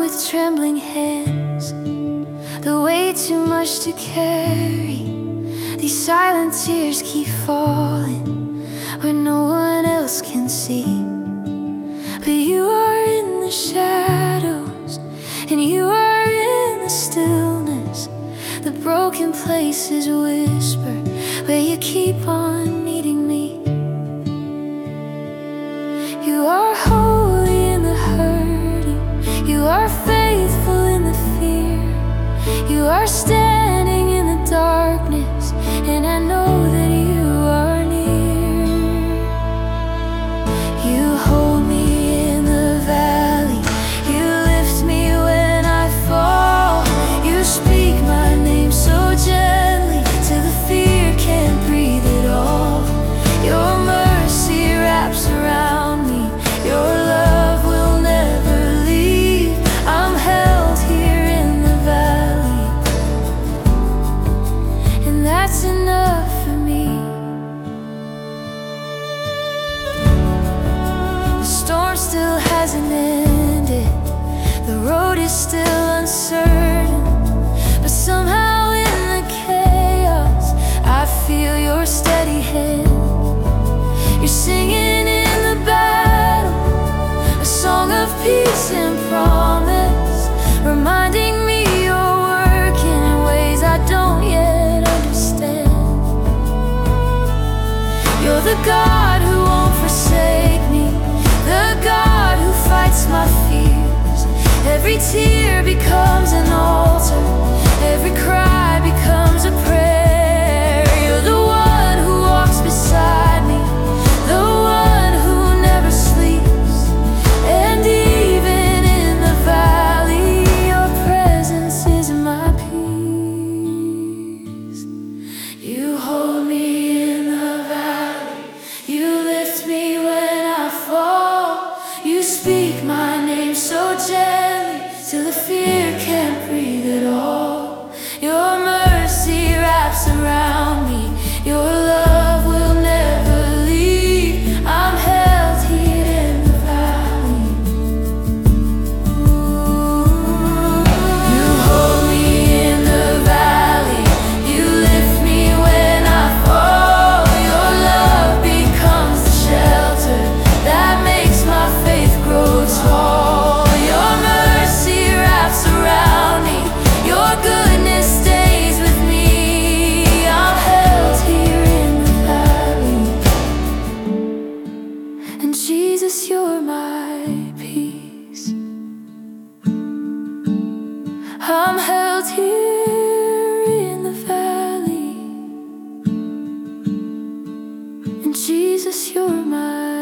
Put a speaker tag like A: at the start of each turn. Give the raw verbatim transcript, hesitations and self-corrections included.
A: with trembling hands, the weight too much to carry. These silent tears keep falling where no one else can see. But you are in the shadows, and you are in the stillness. The broken places whisper where you keep on meeting me. You are holy in the hurting, you are faithful in the fear. You are standing in the darkness, and I know that you are near. You hold me in the valley, you lift me when I fall. You speak my name so gently till the fear can't breathe at all. Your mercy wraps around me, your love will never leave. I'm held here in the valley, and that's enough for me. The storm still hasn't ended, the road is still uncertain, but somehow in the chaos I feel your steady hand. You're singing in the battle a song of peace and promise, reminding me you're working in ways I don't yet understand. You're the God who won't forsake me, the God who fights my fears. Every tear becomes an altar, every cry becomes a prayer. You're the one who walks beside me, the one who never sleeps. And even in the valley, your presence is my peace. You hold me in the valley, you lift me when I fall. You speak my name so gently till the fear can't breathe at all. Your mercy wraps around me, your love will never leave. I'm held here in the valley. You hold me in the valley, you lift me when I fall. Your love becomes the shelter that makes my faith grow tall. Your mercy wraps around me, your goodness stays with me. I'm held here in the valley, and Jesus, you're my peace. I'm held here in the valley, and Jesus, you're my